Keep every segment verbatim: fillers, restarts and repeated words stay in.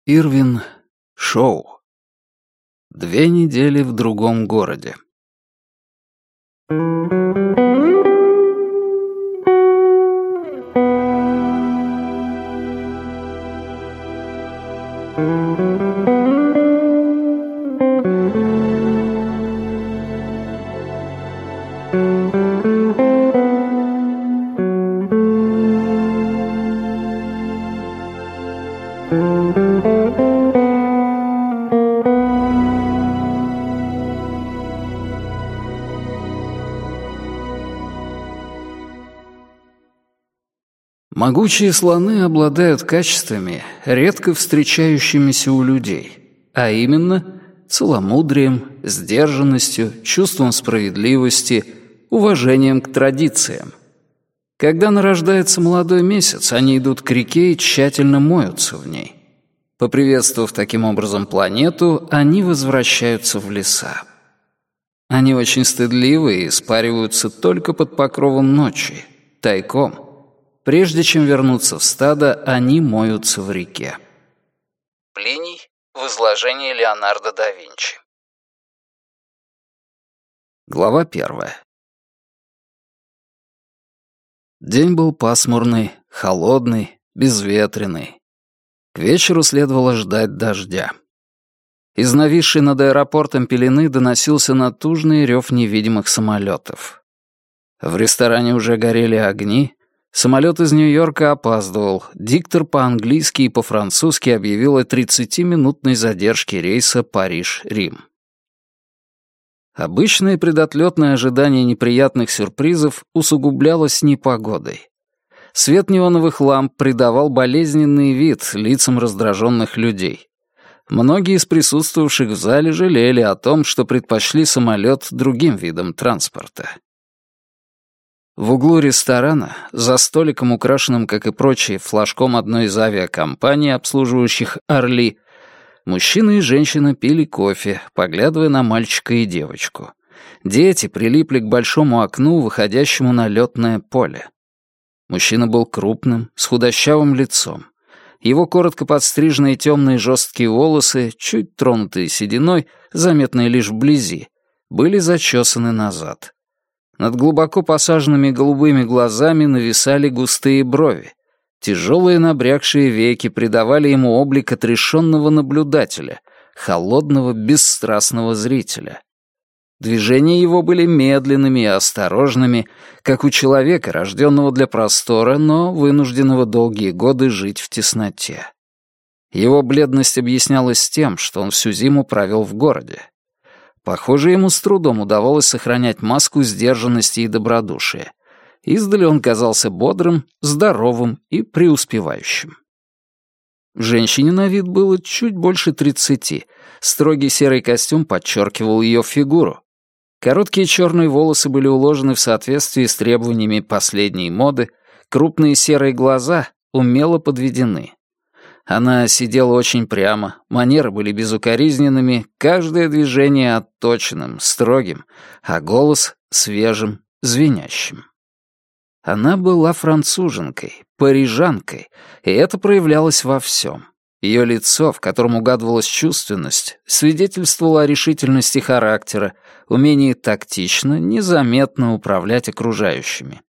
Ирвин Шоу. Две недели в другом городе. Могучие слоны обладают качествами, редко встречающимися у людей, а именно целомудрием, сдержанностью, чувством справедливости, уважением к традициям. Когда нарождается молодой месяц, они идут к реке и тщательно моются в ней. Поприветствовав таким образом планету, они возвращаются в леса. Они очень стыдливы и спариваются только под покровом ночи, тайком. Прежде чем вернуться в стадо, они моются в реке. Плиний в изложении Леонардо да Винчи. Глава первая. День был пасмурный, холодный, безветренный. К вечеру следовало ждать дождя. Из нависшей над аэропортом пелены доносился натужный рев невидимых самолетов. В ресторане уже горели огни. Самолет из Нью-Йорка опаздывал. Диктор по-английски и по-французски объявил о тридцатиминутной задержке рейса Париж-Рим. Обычное предотлетное ожидание неприятных сюрпризов усугублялось непогодой. Свет неоновых ламп придавал болезненный вид лицам раздраженных людей. Многие из присутствовавших в зале жалели о том, что предпочли самолет другим видам транспорта. В углу ресторана, за столиком, украшенным, как и прочие, флажком одной из авиакомпаний, обслуживающих «Орли», мужчина и женщина пили кофе, поглядывая на мальчика и девочку. Дети прилипли к большому окну, выходящему на лётное поле. Мужчина был крупным, с худощавым лицом. Его коротко подстриженные темные жесткие волосы, чуть тронутые сединой, заметные лишь вблизи, были зачесаны назад. Над глубоко посаженными голубыми глазами нависали густые брови. Тяжелые набрякшие веки придавали ему облик отрешенного наблюдателя, холодного, бесстрастного зрителя. Движения его были медленными и осторожными, как у человека, рожденного для простора, но вынужденного долгие годы жить в тесноте. Его бледность объяснялась тем, что он всю зиму провел в городе. Похоже, ему с трудом удавалось сохранять маску сдержанности и добродушия. Издали он казался бодрым, здоровым и преуспевающим. Женщине на вид было чуть больше тридцати. Строгий серый костюм подчеркивал ее фигуру. Короткие черные волосы были уложены в соответствии с требованиями последней моды, крупные серые глаза умело подведены. Она сидела очень прямо, манеры были безукоризненными, каждое движение отточенным, строгим, а голос свежим, звенящим. Она была француженкой, парижанкой, и это проявлялось во всем. Ее лицо, в котором угадывалась чувственность, свидетельствовало о решительности характера, умении тактично, незаметно управлять окружающими.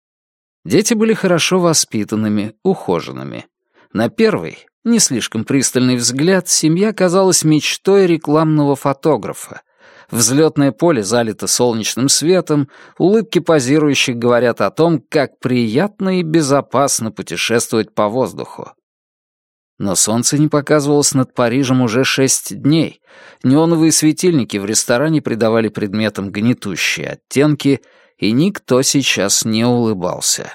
Дети были хорошо воспитанными, ухоженными. На первый, не слишком пристальный взгляд, семья казалась мечтой рекламного фотографа. Взлетное поле залито солнечным светом, улыбки позирующих говорят о том, как приятно и безопасно путешествовать по воздуху. Но солнце не показывалось над Парижем уже шесть дней. Неоновые светильники в ресторане придавали предметам гнетущие оттенки, и никто сейчас не улыбался.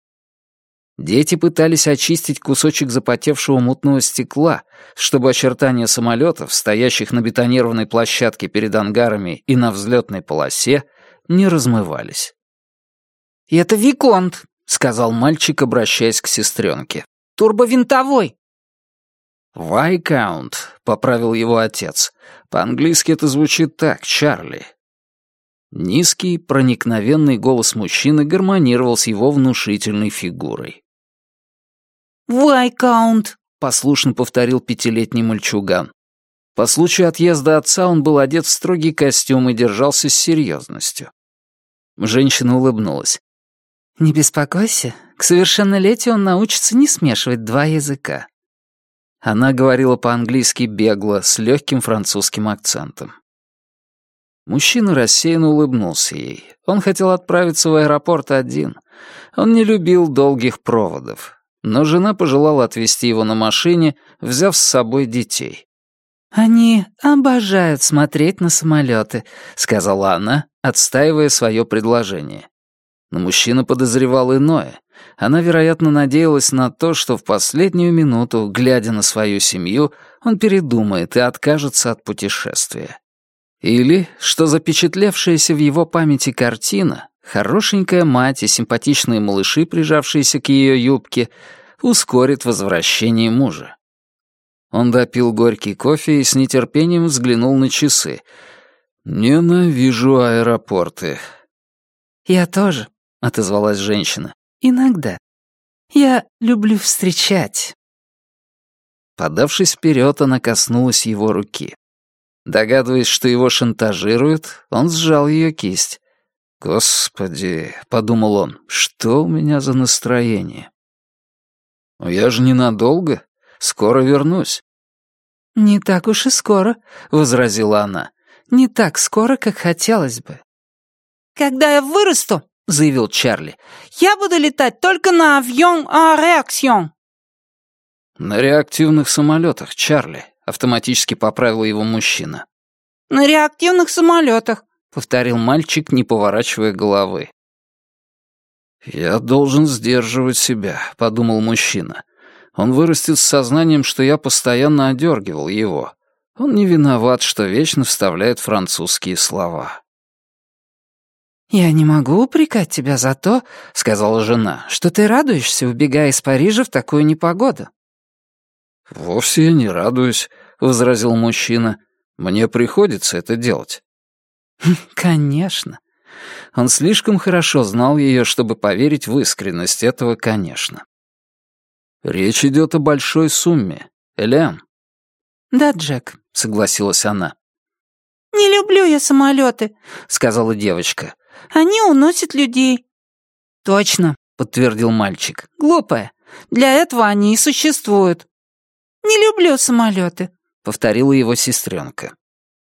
Дети пытались очистить кусочек запотевшего мутного стекла, чтобы очертания самолетов, стоящих на бетонированной площадке перед ангарами и на взлетной полосе, не размывались. «Это Виконт», — сказал мальчик, обращаясь к сестренке. «Турбовинтовой». «Вайкаунт», — поправил его отец. По-английски это звучит так, Чарли. Низкий, проникновенный голос мужчины гармонировал с его внушительной фигурой. «Вайкаунт», послушно повторил пятилетний мальчуган. По случаю отъезда отца он был одет в строгий костюм и держался с серьезностью. Женщина улыбнулась. «Не беспокойся, к совершеннолетию он научится не смешивать два языка». Она говорила по-английски бегло, с легким французским акцентом. Мужчина рассеянно улыбнулся ей. Он хотел отправиться в аэропорт один. Он не любил долгих проводов. Но жена пожелала отвезти его на машине, взяв с собой детей. «Они обожают смотреть на самолеты», — сказала она, отстаивая свое предложение. Но мужчина подозревал иное. Она, вероятно, надеялась на то, что в последнюю минуту, глядя на свою семью, он передумает и откажется от путешествия. Или, что запечатлевшаяся в его памяти картина, хорошенькая мать и симпатичные малыши, прижавшиеся к ее юбке, ускорит возвращение мужа. Он допил горький кофе и с нетерпением взглянул на часы. «Ненавижу аэропорты». «Я тоже», — отозвалась женщина. «Иногда. Я люблю встречать». Подавшись вперед, она коснулась его руки. Догадываясь, что его шантажируют, он сжал ее кисть. «Господи», — подумал он, — «что у меня за настроение?» «Я же ненадолго. Скоро вернусь». «Не так уж и скоро», — возразила она. «Не так скоро, как хотелось бы». «Когда я вырасту», — заявил Чарли, — «я буду летать только на авион а реакцион». «На реактивных самолетах, Чарли», — автоматически поправил его мужчина. «На реактивных самолетах», — повторил мальчик, не поворачивая головы. «Я должен сдерживать себя», — подумал мужчина. «Он вырастет с сознанием, что я постоянно одергивал его. Он не виноват, что вечно вставляет французские слова». «Я не могу упрекать тебя за то, — сказала жена, — что ты радуешься, убегая из Парижа в такую непогоду». «Вовсе я не радуюсь», — возразил мужчина. «Мне приходится это делать». «Конечно». Он слишком хорошо знал ее, чтобы поверить в искренность этого «конечно». «Речь идет о большой сумме, Элен». «Да, Джек», — согласилась она. «Не люблю я самолеты», — сказала девочка. «Они уносят людей». «Точно», — подтвердил мальчик. «Глупая. Для этого они и существуют». «Не люблю самолеты», — повторила его сестренка.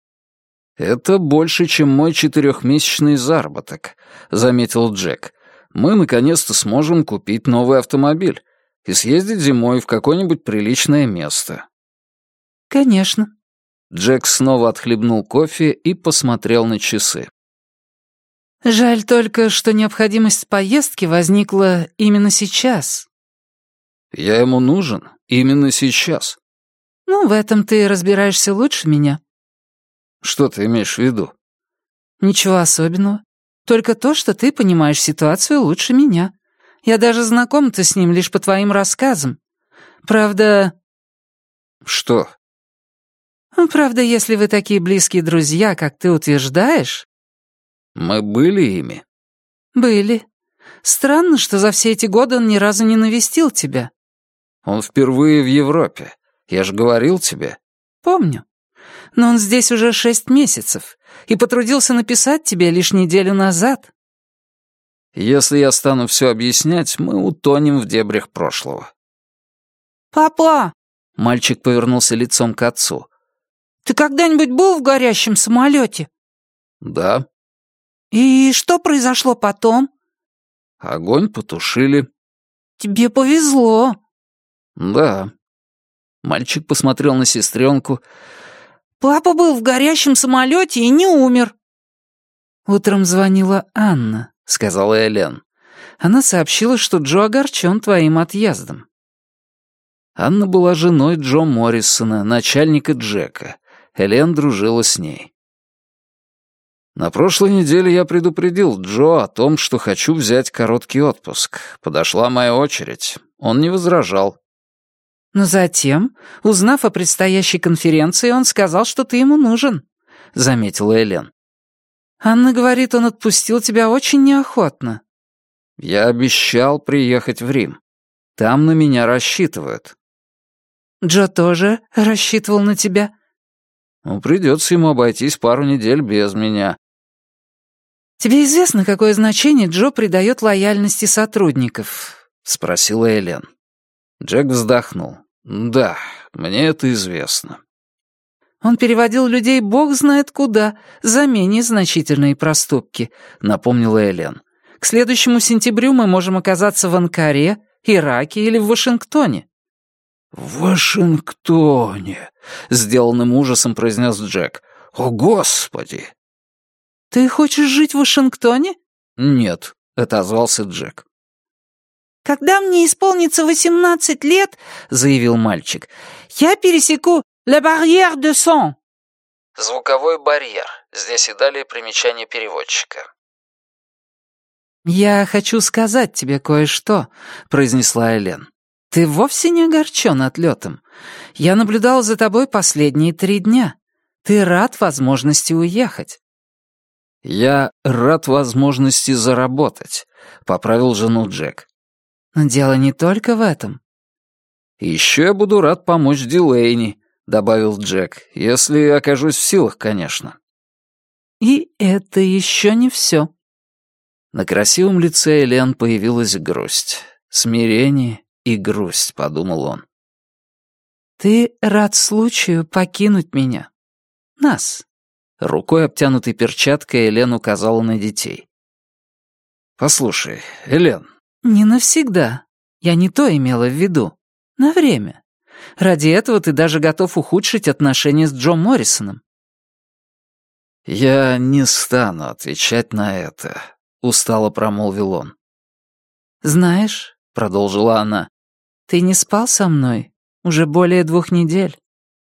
«Это больше, чем мой четырехмесячный заработок», — заметил Джек. «Мы наконец-то сможем купить новый автомобиль и съездить зимой в какое-нибудь приличное место». «Конечно». Джек снова отхлебнул кофе и посмотрел на часы. «Жаль только, что необходимость поездки возникла именно сейчас». «Я ему нужен именно сейчас». «Ну, в этом ты разбираешься лучше меня». «Что ты имеешь в виду?» «Ничего особенного. Только то, что ты понимаешь ситуацию лучше меня. Я даже знакома-то с ним лишь по твоим рассказам. Правда...» «Что?» «Правда, если вы такие близкие друзья, как ты утверждаешь...» «Мы были ими?» «Были. Странно, что за все эти годы он ни разу не навестил тебя». «Он впервые в Европе. Я же говорил тебе». «Помню. Но он здесь уже шесть месяцев и потрудился написать тебе лишь неделю назад». «Если я стану все объяснять, мы утонем в дебрях прошлого». «Папа!» — мальчик повернулся лицом к отцу. «Ты когда-нибудь был в горящем самолете?» «Да». «И что произошло потом?» «Огонь потушили». «Тебе повезло». «Да». Мальчик посмотрел на сестренку. «Папа был в горящем самолете и не умер». «Утром звонила Анна», — сказала Элен. «Она сообщила, что Джо огорчен твоим отъездом». Анна была женой Джо Моррисона, начальника Джека. Элен дружила с ней. На прошлой неделе я предупредил Джо о том, что хочу взять короткий отпуск. Подошла моя очередь. Он не возражал. Но затем, узнав о предстоящей конференции, он сказал, что ты ему нужен, — заметила Элен. Анна говорит, он отпустил тебя очень неохотно. Я обещал приехать в Рим. Там на меня рассчитывают. Джо тоже рассчитывал на тебя?» «Ну, придется ему обойтись пару недель без меня». «Тебе известно, какое значение Джо придает лояльности сотрудников?» — спросила Элен. Джек вздохнул. «Да, мне это известно». «Он переводил людей бог знает куда, за менее значительные проступки», — напомнила Элен. «К следующему сентябрю мы можем оказаться в Анкаре, Ираке или в Вашингтоне». «В Вашингтоне», — сделанным ужасом произнес Джек. «О, Господи!» «Ты хочешь жить в Вашингтоне?» «Нет», — отозвался Джек. «Когда мне исполнится восемнадцать лет, — заявил мальчик, — я пересеку «Le barrière de son». Звуковой барьер. Здесь и далее примечание переводчика. «Я хочу сказать тебе кое-что», — произнесла Элен. «Ты вовсе не огорчен отлетом. Я наблюдал за тобой последние три дня. Ты рад возможности уехать». «Я рад возможности заработать», — поправил жену Джек. «Но дело не только в этом». «Еще я буду рад помочь Дилейни», — добавил Джек, «если окажусь в силах, конечно». «И это еще не все». На красивом лице Элен появилась грусть. «Смирение и грусть», — подумал он. «Ты рад случаю покинуть меня. Нас». Рукой, обтянутой перчаткой, Элен указала на детей. «Послушай, Элен». «Не навсегда. Я не то имела в виду. На время. Ради этого ты даже готов ухудшить отношения с Джо Моррисоном». «Я не стану отвечать на это», — устало промолвил он. «Знаешь», — продолжила она, — «ты не спал со мной уже более двух недель».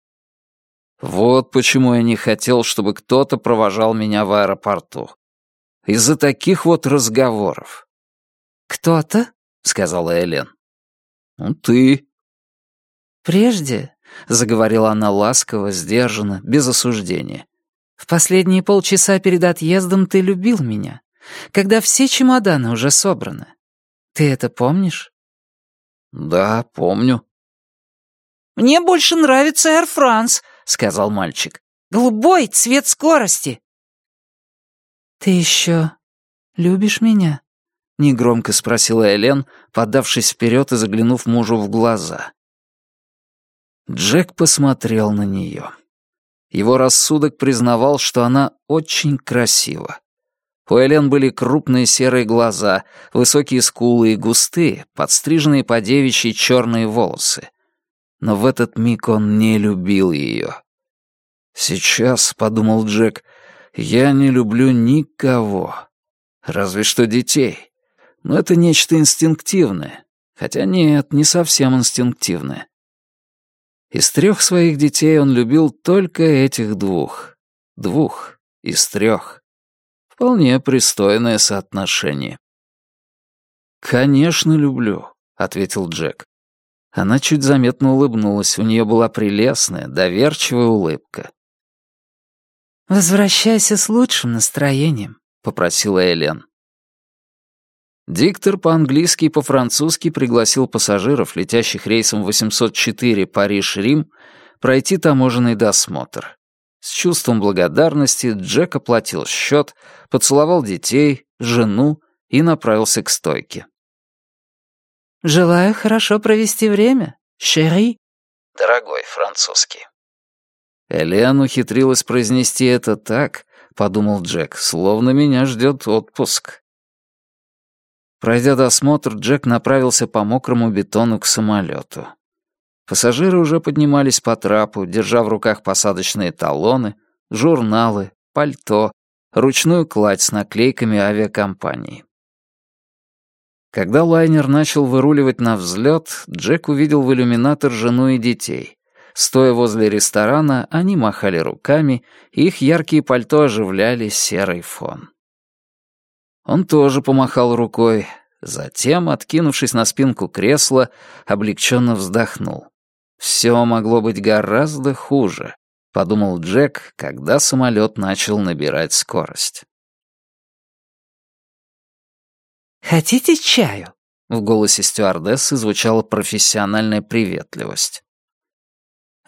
Вот почему я не хотел, чтобы кто-то провожал меня в аэропорту. Из-за таких вот разговоров. «Кто-то?» — сказала Элен. «Ну, ты». «Прежде», — заговорила она ласково, сдержанно, без осуждения, «в последние полчаса перед отъездом ты любил меня, когда все чемоданы уже собраны. Ты это помнишь?» «Да, помню». «Мне больше нравится Air France», — сказал мальчик. «Голубой цвет скорости». «Ты еще любишь меня?» — негромко спросила Элен, подавшись вперед и заглянув мужу в глаза. Джек посмотрел на нее. Его рассудок признавал, что она очень красива. У Элен были крупные серые глаза, высокие скулы и густые, подстриженные по девичьи черные волосы. Но в этот миг он не любил ее. «Сейчас», — подумал Джек, — «я не люблю никого. Разве что детей. Но это нечто инстинктивное. Хотя нет, не совсем инстинктивное. Из трех своих детей он любил только этих двух. Двух из трех. Вполне пристойное соотношение». «Конечно, люблю», — ответил Джек. Она чуть заметно улыбнулась, у нее была прелестная, доверчивая улыбка. «Возвращайся с лучшим настроением», — попросила Элен. Диктор по-английски и по-французски пригласил пассажиров, летящих рейсом восемьсот четыре Париж-Рим, пройти таможенный досмотр. С чувством благодарности Джек оплатил счет, поцеловал детей, жену и направился к стойке. «Желаю хорошо провести время, шери». «Дорогой французский». Элен ухитрилась произнести это так, подумал Джек, словно меня ждет отпуск. Пройдя досмотр, Джек направился по мокрому бетону к самолету. Пассажиры уже поднимались по трапу, держа в руках посадочные талоны, журналы, пальто, ручную кладь с наклейками авиакомпании. Когда лайнер начал выруливать на взлет, Джек увидел в иллюминатор жену и детей. Стоя возле ресторана, они махали руками, и их яркие пальто оживляли серый фон. Он тоже помахал рукой, затем, откинувшись на спинку кресла, облегченно вздохнул. «Все могло быть гораздо хуже», — подумал Джек, когда самолет начал набирать скорость. «Хотите чаю?» В голосе стюардессы звучала профессиональная приветливость.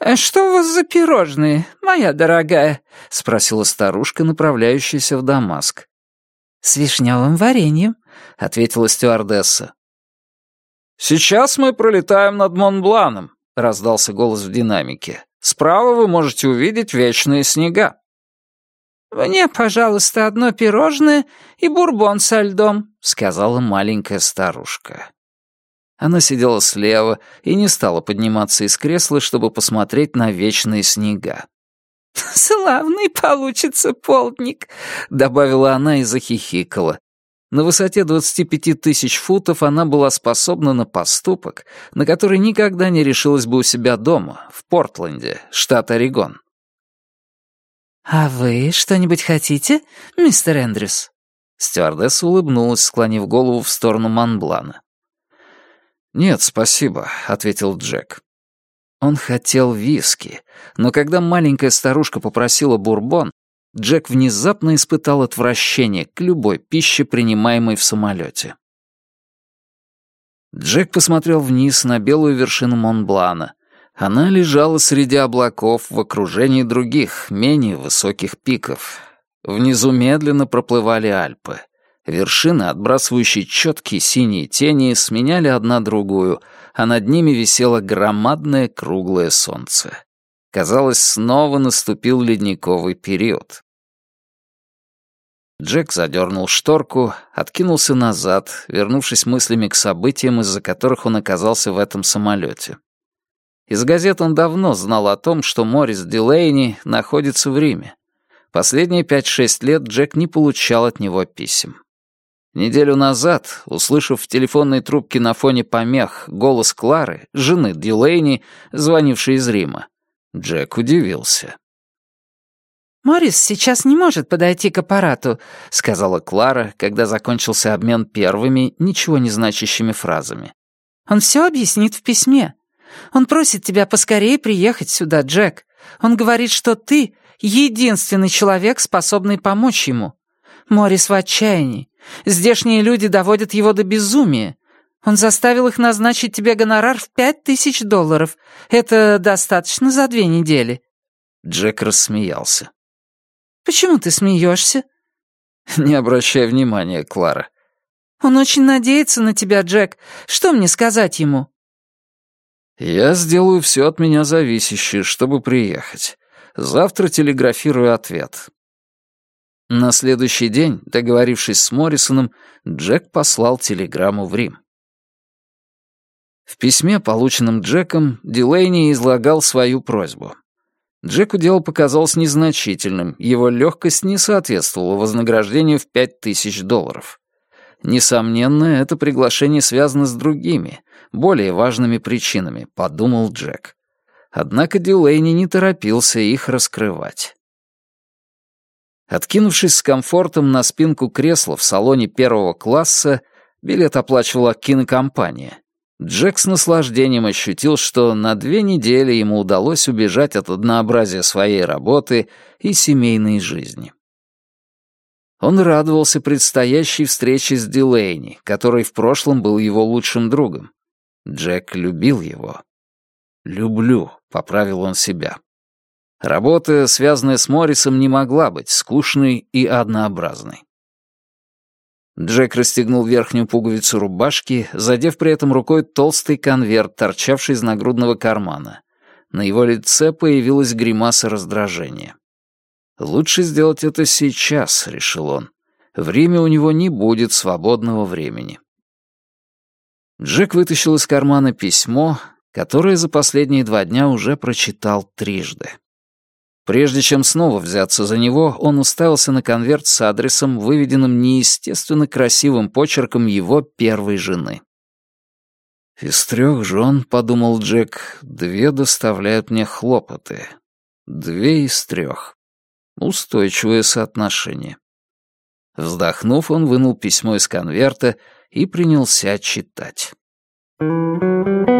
«А что у вас за пирожные, моя дорогая?» — спросила старушка, направляющаяся в Дамаск. «С вишневым вареньем», — ответила стюардесса. «Сейчас мы пролетаем над Монбланом», — раздался голос в динамике. «Справа вы можете увидеть вечные снега». «Мне, пожалуйста, одно пирожное и бурбон со льдом», — сказала маленькая старушка. Она сидела слева и не стала подниматься из кресла, чтобы посмотреть на вечные снега. «Славный получится полдник», — добавила она и захихикала. На высоте двадцати пяти тысяч футов она была способна на поступок, на который никогда не решилась бы у себя дома, в Портленде, штат Орегон. «А вы что-нибудь хотите, мистер Эндрюс?» Стюардесса улыбнулась, склонив голову в сторону Монблана. «Нет, спасибо», — ответил Джек. Он хотел виски, но когда маленькая старушка попросила бурбон, Джек внезапно испытал отвращение к любой пище, принимаемой в самолете. Джек посмотрел вниз на белую вершину Монблана. Она лежала среди облаков в окружении других, менее высоких пиков. Внизу медленно проплывали Альпы. Вершины, отбрасывающие четкие синие тени, сменяли одна другую, а над ними висело громадное круглое солнце. Казалось, снова наступил ледниковый период. Джек задернул шторку, откинулся назад, вернувшись мыслями к событиям, из-за которых он оказался в этом самолете. Из газет он давно знал о том, что Моррис Дилейни находится в Риме. Последние пять-шесть лет Джек не получал от него писем. Неделю назад, услышав в телефонной трубке на фоне помех голос Клары, жены Дилейни, звонившей из Рима, Джек удивился. «Моррис сейчас не может подойти к аппарату», — сказала Клара, когда закончился обмен первыми, ничего не значащими фразами. «Он все объяснит в письме. Он просит тебя поскорее приехать сюда, Джек. Он говорит, что ты — единственный человек, способный помочь ему. Моррис в отчаянии. Здешние люди доводят его до безумия. Он заставил их назначить тебе гонорар в пять тысяч долларов. Это достаточно за две недели». Джек рассмеялся. «Почему ты смеешься?» «Не обращай внимания, Клара». «Он очень надеется на тебя, Джек. Что мне сказать ему?» «Я сделаю все от меня зависящее, чтобы приехать. Завтра телеграфирую ответ». На следующий день, договорившись с Моррисоном, Джек послал телеграмму в Рим. В письме, полученном Джеком, Дилейни излагал свою просьбу. Джеку дело показалось незначительным, его легкость не соответствовала вознаграждению в пять тысяч долларов. Несомненно, это приглашение связано с другими, более важными причинами, подумал Джек. Однако Дилейни не торопился их раскрывать. Откинувшись с комфортом на спинку кресла в салоне первого класса, билет оплачивала кинокомпания. Джек с наслаждением ощутил, что на две недели ему удалось убежать от однообразия своей работы и семейной жизни. Он радовался предстоящей встрече с Дилейни, который в прошлом был его лучшим другом. Джек любил его. «Люблю», — поправил он себя. Работа, связанная с Моррисом, не могла быть скучной и однообразной. Джек расстегнул верхнюю пуговицу рубашки, задев при этом рукой толстый конверт, торчавший из нагрудного кармана. На его лице появилась гримаса раздражения. «Лучше сделать это сейчас», — решил он. «В Риме у него не будет свободного времени». Джек вытащил из кармана письмо, которое за последние два дня уже прочитал трижды. Прежде чем снова взяться за него, он уставился на конверт с адресом, выведенным неестественно красивым почерком его первой жены. «Из трех жен, — подумал Джек, — две доставляют мне хлопоты. Две из трех. Устойчивое соотношение». Вздохнув, он вынул письмо из конверта и принялся читать.